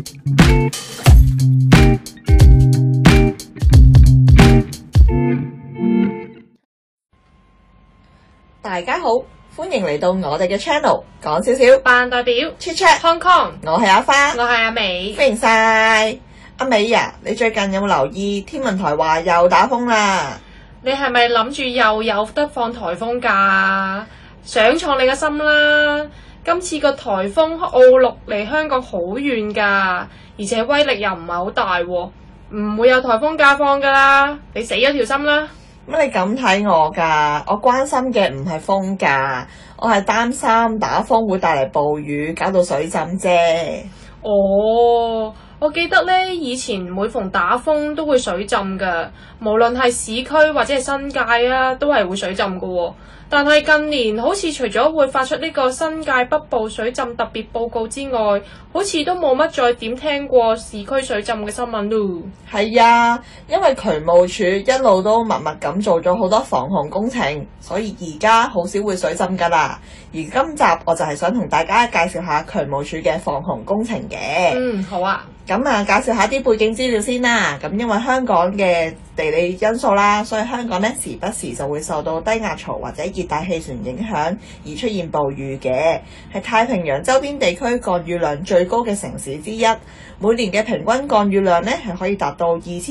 大家好，歡迎嚟到我哋嘅 channel， 講少少扮代表 Chit Chat Hong Kong， 我係阿花， 我係阿美。 歡迎晒阿美啊！你最近有冇留意天文台話又打風啦？ 你係咪諗住又有得放颱風假啊？想創你嘅心啦！今次個颱風奧陸離香港好遠㗎，而且威力又唔係好大喎，唔會有颱風假放㗎啦！你死咗條心啦！ 乜你咁睇我㗎？我關心嘅唔係風㗎，我係擔心打風會帶嚟暴雨，搞到水浸啫。 哦，我記得呢，以前每逢打風都會水浸㗎，無論係市區或者係新界啊，都係會水浸㗎喎。但係近年好似除咗會發出呢個新界北部水浸特別報告之外，好似都冇乜再點聽過市區水浸嘅新聞咯。 係啊，因為渠務署一路都默默咁做咗好多防洪工程，所以而家好少會水浸噶啦。而今集我就係想同大家介紹下渠務署嘅防洪工程嘅。 好啊。 咁啊，介紹下啲背景資料先啦。咁因為香港嘅地理因素啦，所以香港呢時不時就會受到低壓槽或者熱帶氣旋影響而出現暴雨嘅，係太平洋周邊地區降雨量最高嘅城市之一。每年嘅平均降雨量呢係可以達到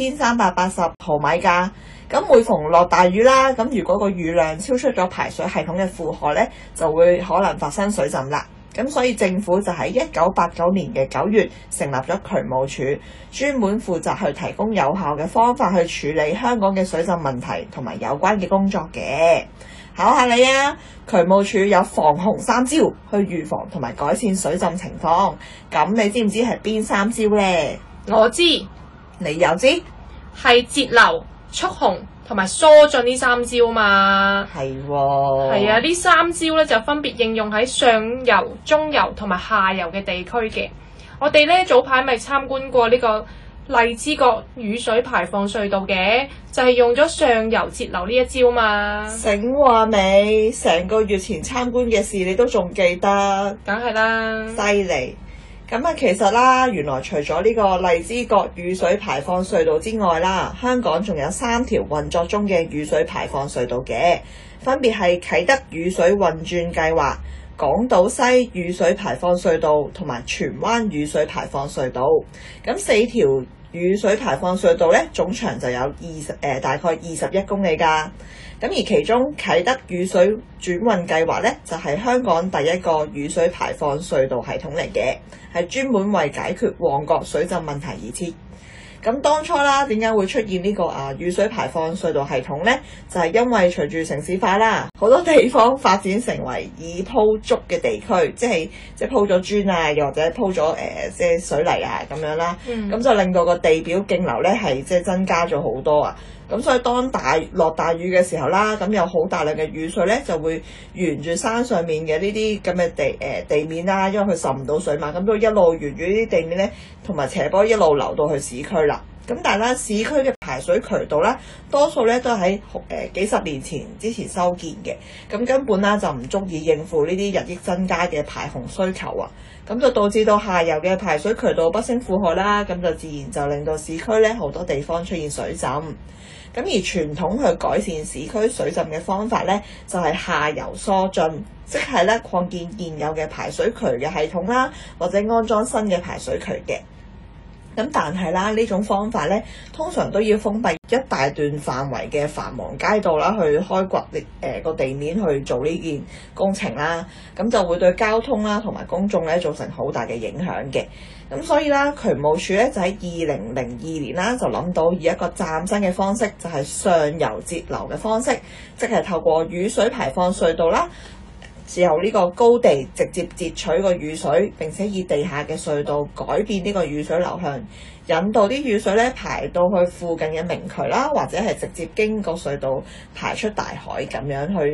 2380毫米㗎。咁每逢落大雨啦，咁如果個雨量超出咗排水系統嘅負荷呢，就會可能發生水浸啦。咁所以政府就喺1989年嘅9月成立咗渠務署，專門負責去提供有效嘅方法去處理香港嘅水浸問題同埋有關嘅工作嘅。考下你啊，渠務署有防洪3招去預防同埋改善水浸情況。咁你知唔知係邊3招呢？ 我知， 你又知？ 係截流、蓄洪同埋疏浚呢3招嘛。 係喎。係啊，呢3招咧就分別應用喺上游、中游同埋下游嘅地區嘅。我哋咧早排咪參觀過呢個荔枝角雨水排放隧道嘅，就係用咗上游截流呢一招嘛。 醒話未？成個月前參觀嘅事你都仲記得？ 梗係啦。 犀利！咁啊，其實啦，原來除咗呢個荔枝角雨水排放隧道之外啦，香港仲有3條運作中嘅雨水排放隧道嘅，分別係啟德雨水運轉計劃、港島西雨水排放隧道同埋荃灣雨水排放隧道。咁4條雨水排放隧道咧，總長就有大概21公里㗎。咁而其中啟德雨水轉運計劃咧，就係香港第一個雨水排放隧道系統嚟嘅，係專門為解決旺角水浸問題而設。咁當初啦，點解會出現呢個雨水排放隧道系統呢？就係因為隨住城市化啦，好多地方發展成為已鋪築嘅地區，即係鋪咗磚啊，又或者鋪咗即係水泥啊咁樣啦。咁就令到個地表徑流咧係即係增加咗好多啊。咁所以當落大雨嘅時候啦，咁有好大量嘅雨水咧就會沿住山上面嘅呢啲咁嘅地面啦，因為佢滲唔到水嘛，咁都一路沿住呢啲地面咧同埋斜坡一路流到去市區啦。咁但係咧，市區嘅排水渠道咧，多數咧都喺幾十年之前修建嘅，咁根本啦就唔足以應付呢啲日益增加嘅排洪需求啊，咁就導致到下游嘅排水渠道不勝負荷啦，咁就自然就令到市區咧好多地方出現水浸。咁而傳統去改善市區水浸嘅方法咧，就係下游疏浚，即係咧擴建現有嘅排水渠嘅系統啦，或者安裝新嘅排水渠嘅。咁但係啦，呢種方法咧，通常都要封閉一大段範圍嘅繁忙街道啦，去開掘個地面去做呢件工程啦，咁就會對交通啦同埋公眾咧造成好大嘅影響嘅。咁所以啦，渠務署咧就喺2002年啦，就諗到以一個嶄新嘅方式，就係上游截流嘅方式，即係透過雨水排放隧道啦，由呢個高地直接截取個雨水，並且以地下嘅隧道改變呢個雨水流向，引導啲雨水咧排到去附近嘅明渠啦，或者係直接經過隧道排出大海，咁樣去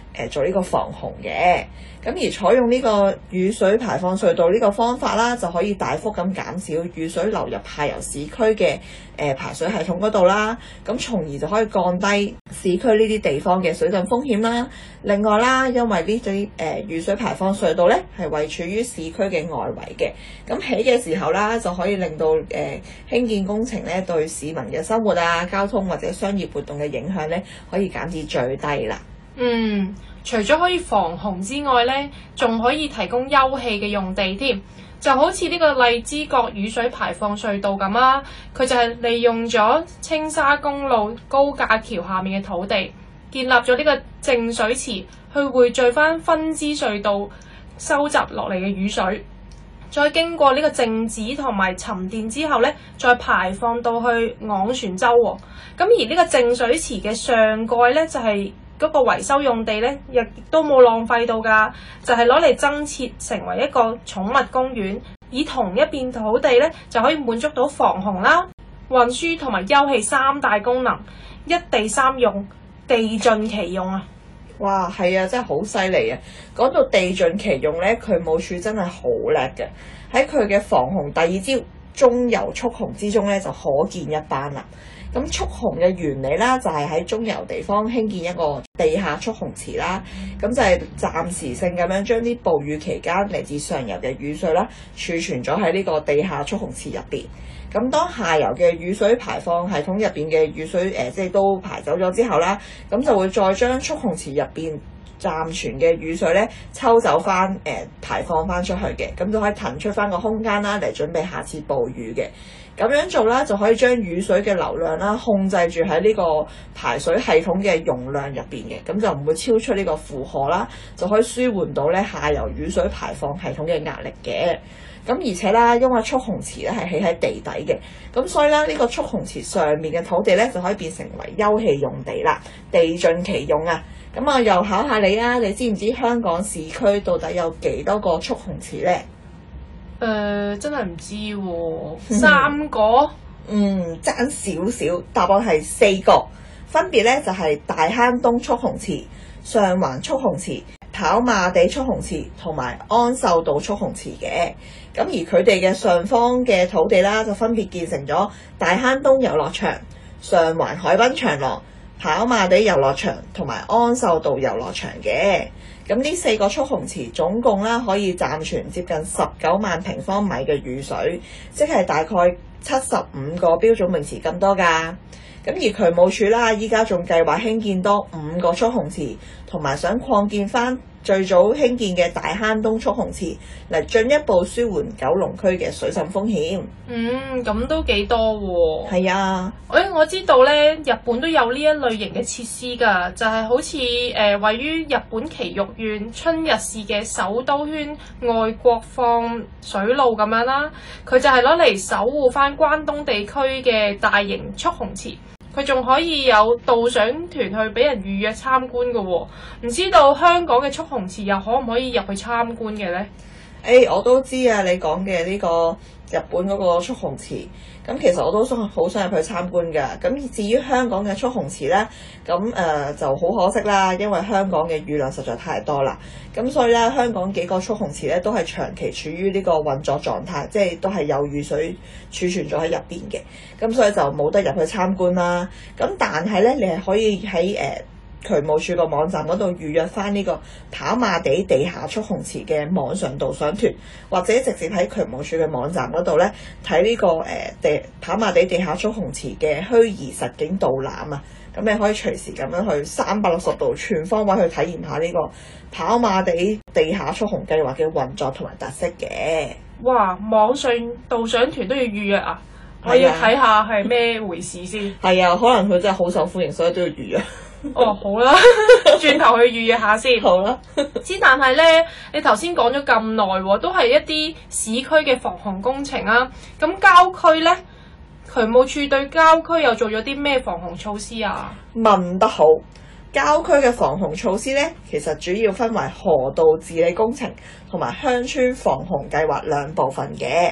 做呢個防洪嘅。咁而採用呢個雨水排放隧道呢個方法啦，就可以大幅咁減少雨水流入下游市區嘅排水系統嗰度啦。咁從而就可以降低市區呢啲地方嘅水浸風險啦。另外啦，因為呢啲雨水排放隧道咧係位處於市區嘅外圍嘅，咁起嘅時候啦，就可以令到興建工程咧對市民嘅生活啊、交通或者商業活動嘅影響咧，可以減至最低啦。 除咗可以防洪之外咧，仲可以提供休憩嘅用地添。就好似呢個荔枝角雨水排放隧道咁啦，佢就係利用咗青沙公路高架橋下面嘅土地，建立咗呢個淨水池，去匯聚翻分支隧道收集落嚟嘅雨水，再經過呢個靜止同埋沉澱之後咧，再排放到去昂船洲喎。咁而呢個淨水池嘅上蓋咧，就係嗰個維修用地咧，亦都冇浪費到㗎，就係攞嚟增設成為一個寵物公園，以同一片土地咧就可以滿足到防洪啦、運輸同埋休憩三大功能，一地三用，地盡其用啊！ 哇，係啊，真係好犀利啊！講到地盡其用咧，渠務署真係好叻嘅，喺佢嘅防洪第二招中游蓄洪之中咧，就可見一斑啦。咁蓄洪嘅原理啦，就係喺中游地方興建一個地下蓄洪池啦。咁就係暫時性咁樣將啲暴雨期間嚟自上游嘅雨水啦，儲存咗喺呢個地下蓄洪池入邊。咁當下游嘅雨水排放系統入邊嘅雨水即係都排走咗之後啦，咁就會再將蓄洪池入邊暫存嘅雨水咧抽走翻排放翻出去嘅，咁就可以騰出翻個空間啦，嚟準備下次暴雨嘅。咁樣做啦，就可以將雨水嘅流量啦控制住喺呢個排水系統嘅容量入邊嘅，咁就唔會超出呢個負荷啦，就可以舒緩到咧下游雨水排放系統嘅壓力嘅。咁而且啦，因為蓄洪池咧係起喺地底嘅，咁所以咧呢個蓄洪池上面嘅土地咧就可以變成為休憩用地啦，地盡其用啊！咁啊又考下你啊，你知唔知香港市區到底有幾多個蓄洪池咧？ 真係唔知喎，3個？ 爭少少，答案係4個，分別咧就係大坑東蓄洪池、上環蓄洪池、跑馬地蓄洪池同埋安秀道蓄洪池嘅。咁而佢哋嘅上方嘅土地啦，就分別建成咗大坑東遊樂場、上環海濱長廊、跑馬地遊樂場同埋安秀道遊樂場嘅。咁呢4個蓄洪池總共啦可以暫存接近19萬平方米嘅雨水，即係大概75個標準泳池咁多㗎。咁而渠務署啦，依家仲計劃興建多5個蓄洪池，同埋想擴建翻最早興建嘅大坑東蓄洪池，嚟進一步舒緩九龍區嘅水浸風險。 咁都幾多喎？ 係啊， 我知道咧，日本都有呢一類型嘅設施㗎，就係好似位於日本埼玉縣春日市嘅首都圈外國放水路咁樣啦。佢就係攞嚟守護翻關東地區嘅大型蓄洪池。佢仲可以有導賞團去俾人預約參觀嘅喎，唔知道香港嘅蓄洪池又可唔可以入去參觀嘅呢？ 我都知啊，你講嘅呢個日本嗰個蓄洪池，咁其實我都好想入去參觀㗎。咁至於香港嘅蓄洪池呢，咁就好可惜啦，因為香港嘅雨量實在太多啦。咁所以咧，香港幾個蓄洪池咧都係長期處於呢個運作狀態，即係都係有雨水儲存咗喺入邊嘅。咁所以就冇得入去參觀啦。咁但係咧，你係可以喺渠務署個網站嗰度預約翻呢個跑馬地地下蓄洪池嘅網上導賞團，或者直接喺渠務署嘅網站嗰度咧睇呢個跑馬地地下蓄洪池嘅虛擬實景導覽啊！咁你可以隨時咁樣去360度全方位去體驗下呢個跑馬地地下蓄洪計劃嘅運作同埋特色嘅。 哇！網上導賞團都要預約啊！我要睇下係咩回事先。 係啊，可能佢真係好受歡迎，所以都要預約。 好啦，轉頭去預約下先。 好啦。 但係呢，你頭先講咗咁耐喎，都係一啲市區嘅防洪工程啊。咁郊區呢，渠務署對郊區又做咗啲咩防洪措施啊？ 問得好。郊區嘅防洪措施呢，其實主要分為河道治理工程同埋鄉村防洪計劃兩部分嘅。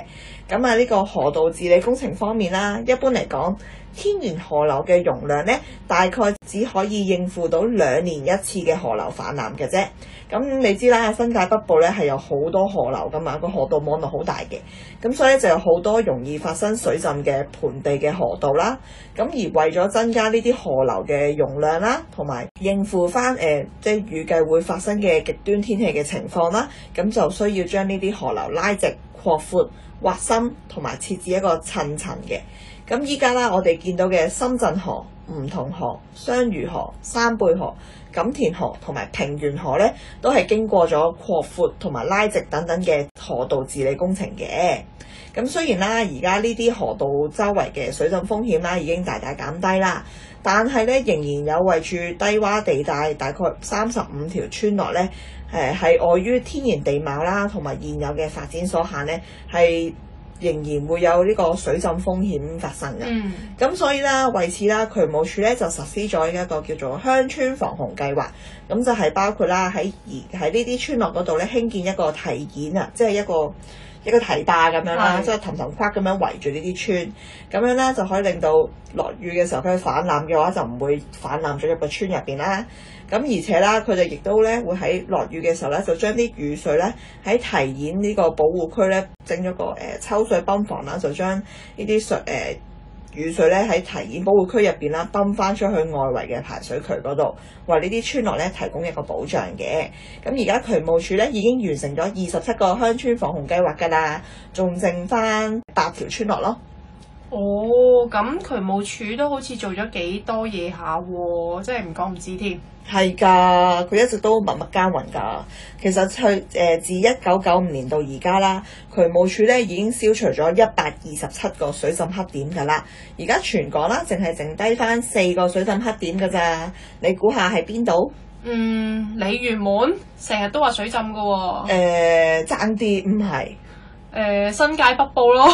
咁啊，呢個河道治理工程方面啦，一般嚟講，天然河流嘅容量咧，大概只可以應付到2年一次嘅河流泛濫嘅啫。咁你知啦，新界北部咧係有好多河流噶嘛，個河道網絡好大嘅，咁所以咧就有好多容易發生水浸嘅盆地嘅河道啦。咁而為咗增加呢啲河流嘅容量啦，同埋應付翻即係預計會發生嘅極端天氣嘅情況啦，咁就需要將呢啲河流拉直、擴闊、挖深，同埋設置一個襯層嘅。咁依家啦，我哋見到嘅深圳河、梧桐河、雙魚河、三貝河、錦田河同埋平原河咧，都係經過咗擴闊同埋拉直等等嘅河道治理工程嘅。咁雖然啦，而家呢啲河道周圍嘅水浸風險啦已經大大減低啦，但係咧仍然有位處低窪地帶，大概35條村落咧，係礙於天然地貌啦，同埋現有嘅發展所限咧，係仍然會有呢個水浸風險發生嘅。咁所以啦，為此啦，渠務署咧就實施咗一個叫做鄉村防洪計劃，咁就係包括啦喺呢啲村落嗰度咧興建一個堤堰啊，即係一個堤壩咁樣啦，即係氹氹框咁樣圍住呢啲村，咁樣咧就可以令到落雨嘅時候佢泛濫嘅話就唔會泛濫咗入個村入邊啦。咁而且啦，佢哋亦都咧會喺落雨嘅時候咧，就將啲雨水咧喺堤堰呢個保護區咧整咗個抽水泵房啦，就將呢啲雨水咧喺堤堰保護區入邊啦，泵翻出去外圍嘅排水渠嗰度，為呢啲村落咧提供一個保障嘅。咁而家渠務署咧已經完成咗27個鄉村防洪計劃㗎啦，仲剩翻8條村落咯。 哦，咁渠務署都好似做咗幾多嘢下喎，真係唔講唔知添。 係㗎，佢一直都默默耕耘㗎。其實自1995年到而家啦，渠務署咧已經消除咗127個水浸黑點㗎啦。而家全港啦，淨係剩低翻4個水浸黑點㗎咋。你估下係邊度？ 鯉魚門成日都話水浸㗎喎。 爭啲唔係。 新界北部咯。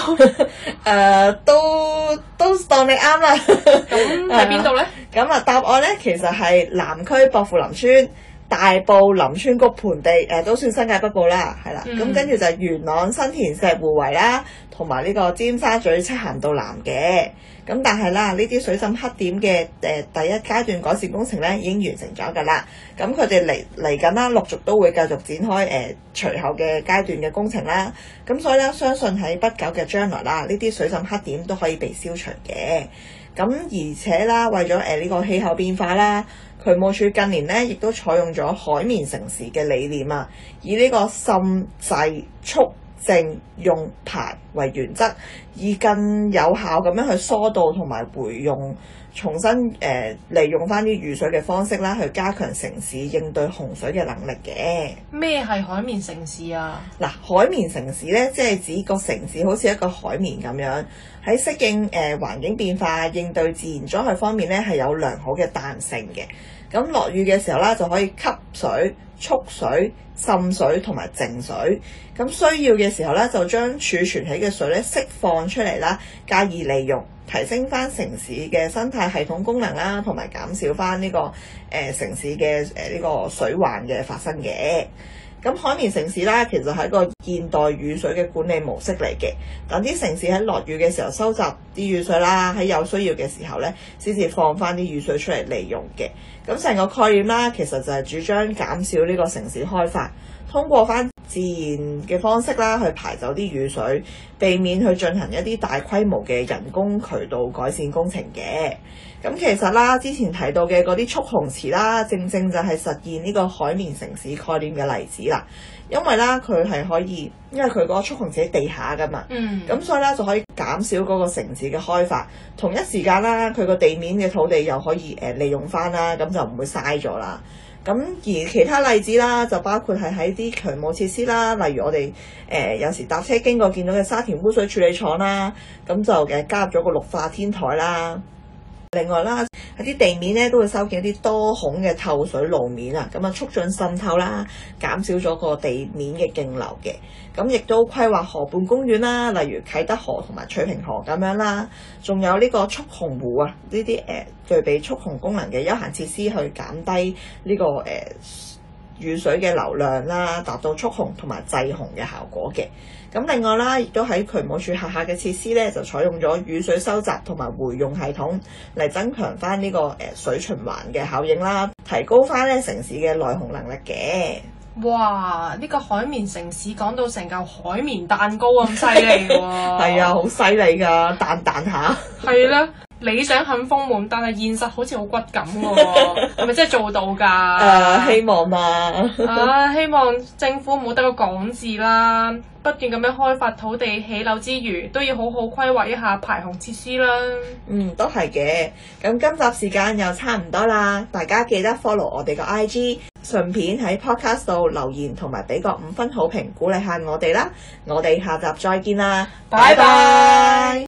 都當你啱啦。 咁喺邊度咧？ 咁啊，答案咧其實係南區薄扶林村、大埔林村谷盆地，都算新界北部啦，係啦。咁跟住就係元朗新田石湖圍啦，同埋呢個尖沙咀漆咸道南嘅。咁但係啦，呢啲水浸黑點嘅第一階段改善工程咧已經完成咗㗎啦。咁佢哋嚟緊啦，陸續都會繼續展開隨後嘅階段嘅工程啦。咁所以咧，相信喺不久嘅將來啦，呢啲水浸黑點都可以被消除嘅。咁而且啦，為咗呢個氣候變化啦，渠務署近年咧亦都採用咗海綿城市嘅理念啊，以呢個滲滯蓄淨用排為原則，以更有效咁樣去疏導同埋回用，重新利用翻啲雨水嘅方式啦，去加強城市應對洪水嘅能力嘅。 咩係海綿城市啊？ 嗱，海綿城市咧，即係指個城市好似一個海綿咁樣，喺適應環境變化、應對自然災害方面咧，係有良好嘅彈性嘅。咁落雨嘅時候啦，就可以吸水、蓄水、滲水同埋淨水。咁需要嘅時候咧，就將儲存起嘅水咧釋放出嚟啦，加以利用，提升翻城市嘅生態系統功能啦，同埋減少翻呢個城市嘅呢個水患嘅發生嘅。咁海綿城市啦，其實係一個現代雨水嘅管理模式嚟嘅。等啲城市喺落雨嘅時候收集啲雨水啦，喺有需要嘅時候咧，先至放翻啲雨水出嚟利用嘅。咁成個概念啦，其實就係主張減少呢個城市開發，通過翻自然嘅方式啦，去排走啲雨水，避免去進行一啲大規模嘅人工渠道改善工程嘅。咁其實啦，之前提到嘅嗰啲蓄洪池啦，正正就係實現呢個海綿城市概念嘅例子啦。因為啦，佢係可以，因為佢嗰個蓄洪池喺地下噶嘛，咁所以咧就可以減少嗰個城市嘅開發。同一時間啦，佢個地面嘅土地又可以利用翻啦，咁就唔會嘥咗啦。咁而其他例子啦，就包括係喺啲渠務設施啦，例如我哋有時搭車經過見到嘅沙田污水處理廠啦，咁就加入咗個綠化天台啦。另外啦，喺啲地面咧都會修建一啲多孔嘅透水路面啊，咁啊促進滲透啦，減少咗個地面嘅徑流嘅。咁亦都規劃河畔公園啦，例如啟德河同埋翠屏河咁樣啦，仲有呢個蓄洪湖啊，呢啲具備蓄洪功能嘅休閒設施，去減低呢個雨水嘅流量啦，達到蓄洪同埋制洪嘅效果嘅。咁另外啦，亦都喺渠務署轄下嘅設施咧，就採用咗雨水收集同埋回用系統嚟增強翻呢個水循環嘅效應啦，提高翻咧城市嘅耐洪能力嘅。 哇！呢個海綿城市講到成嚿海綿蛋糕咁犀利喎。 係啊，好犀利㗎，彈下。 係啦，理想很豐滿，但係現實好似好骨感喎，係咪真係做到㗎？ 希望嘛。 希望政府唔好得個講字啦，不斷咁樣開發土地起樓之餘，都要好好規劃一下排洪設施啦。 都係嘅。咁今集時間又差唔多啦，大家記得 follow 我哋個 IG， 順便喺 podcast 度留言同埋俾個5分好評，鼓勵下我哋啦。我哋下集再見啦，拜拜。